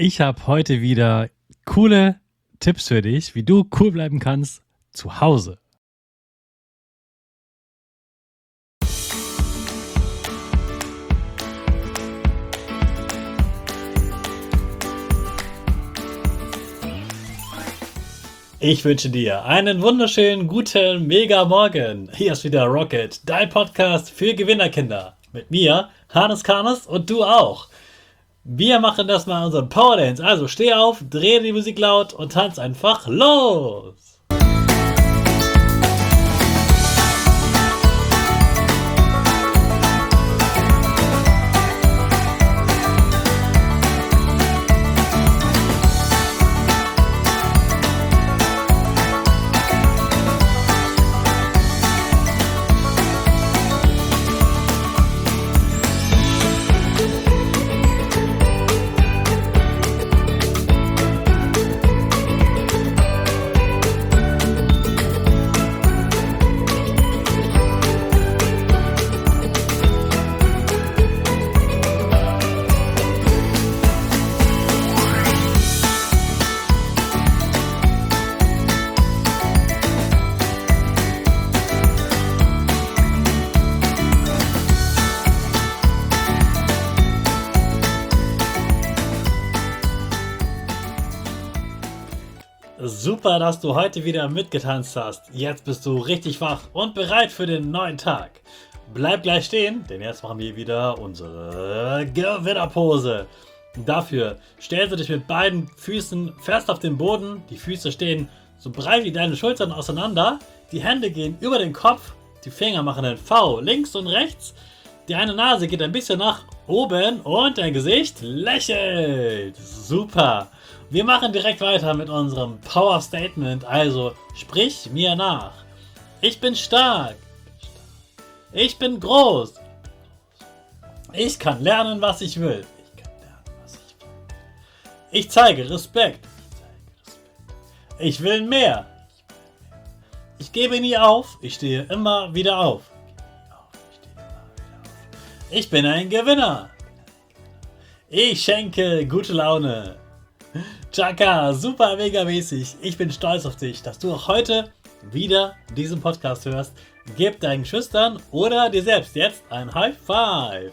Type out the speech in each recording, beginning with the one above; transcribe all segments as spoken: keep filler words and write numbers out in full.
Ich habe heute wieder coole Tipps für dich, wie du cool bleiben kannst zu Hause. Ich wünsche dir einen wunderschönen, guten, mega Morgen. Hier ist wieder Rocket, dein Podcast für Gewinnerkinder. Mit mir, Hannes Karnes und du auch. Wir machen das mal unseren Power Dance. Also steh auf, dreh die Musik laut und tanz einfach los. Super, dass du heute wieder mitgetanzt hast. Jetzt bist du richtig wach und bereit für den neuen Tag. Bleib gleich stehen, denn jetzt machen wir wieder unsere Gewinnerpose. Dafür stellst du dich mit beiden Füßen fest auf den Boden. Die Füße stehen so breit wie deine Schultern auseinander. Die Hände gehen über den Kopf. Die Finger machen ein V links und rechts. Deine Nase geht ein bisschen nach oben und dein Gesicht lächelt. Super. Wir machen direkt weiter mit unserem Power Statement, also sprich mir nach. Ich bin stark. Ich bin groß. Ich kann lernen, was ich will. Ich kann lernen, was ich will. Ich zeige Respekt. Ich will mehr. Ich gebe nie auf. Ich stehe immer wieder auf. Ich bin ein Gewinner. Ich schenke gute Laune. Chaka, super mega mäßig. Ich bin stolz auf dich, dass du auch heute wieder diesen Podcast hörst. Gib deinen Schüchtern oder dir selbst jetzt ein High Five.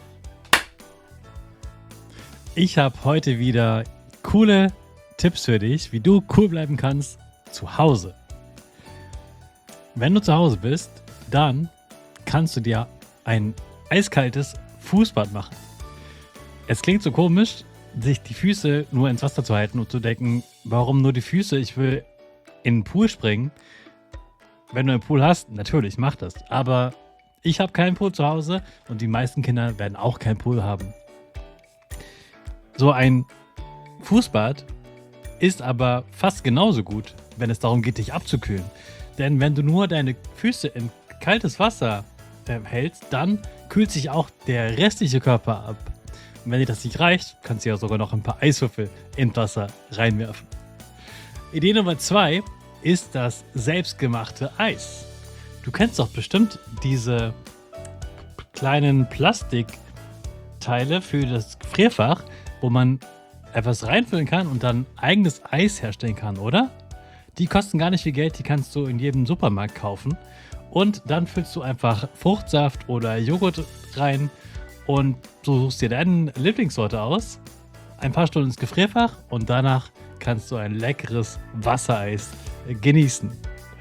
Ich habe heute wieder coole Tipps für dich, wie du cool bleiben kannst zu Hause. Wenn du zu Hause bist, dann kannst du dir ein eiskaltes Fußbad machen. Es klingt so komisch, sich die Füße nur ins Wasser zu halten und zu denken, warum nur die Füße? Ich will in den Pool springen. Wenn du einen Pool hast, natürlich, mach das. Aber ich habe keinen Pool zu Hause und die meisten Kinder werden auch keinen Pool haben. So ein Fußbad ist aber fast genauso gut, wenn es darum geht, dich abzukühlen. Denn wenn du nur deine Füße in kaltes Wasser äh, hältst, dann kühlt sich auch der restliche Körper ab. Und wenn dir das nicht reicht, kannst du ja sogar noch ein paar Eiswürfel in Wasser reinwerfen. Idee Nummer zwei ist das selbstgemachte Eis. Du kennst doch bestimmt diese kleinen Plastikteile für das Gefrierfach, wo man etwas reinfüllen kann und dann eigenes Eis herstellen kann, oder? Die kosten gar nicht viel Geld, die kannst du in jedem Supermarkt kaufen. Und dann füllst du einfach Fruchtsaft oder Joghurt rein und du suchst dir deine Lieblingssorte aus, ein paar Stunden ins Gefrierfach und danach kannst du ein leckeres Wassereis genießen.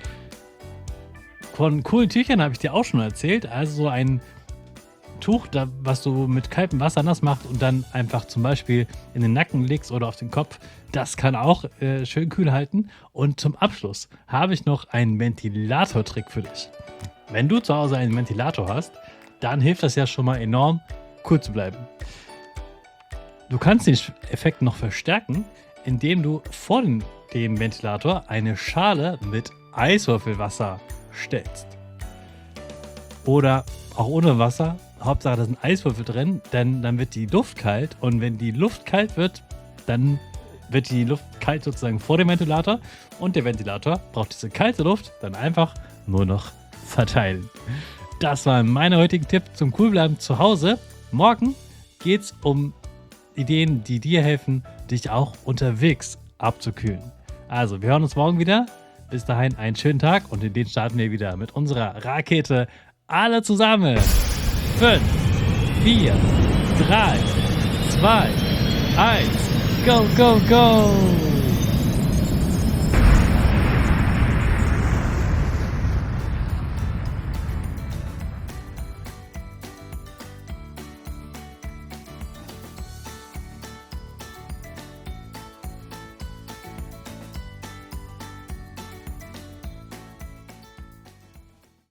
Von coolen Tüchern habe ich dir auch schon erzählt, also so ein Tuch, da, was du mit kaltem Wasser nass machst und dann einfach zum Beispiel in den Nacken legst oder auf den Kopf, das kann auch äh, schön kühl halten. Und zum Abschluss habe ich noch einen Ventilator-Trick für dich. Wenn du zu Hause einen Ventilator hast, dann hilft das ja schon mal enorm, cool zu bleiben. Du kannst den Effekt noch verstärken, indem du vor den, dem Ventilator eine Schale mit Eiswürfelwasser stellst. Oder auch ohne Wasser. Hauptsache, da sind Eiswürfel drin, denn dann wird die Luft kalt. Und wenn die Luft kalt wird, dann wird die Luft kalt sozusagen vor dem Ventilator. Und der Ventilator braucht diese kalte Luft dann einfach nur noch verteilen. Das war mein heutiger Tipp zum Coolbleiben zu Hause. Morgen geht es um Ideen, die dir helfen, dich auch unterwegs abzukühlen. Also, wir hören uns morgen wieder. Bis dahin einen schönen Tag und in den starten wir wieder mit unserer Rakete. Alle zusammen. fünf, vier, drei, zwei, eins. Go, go, go!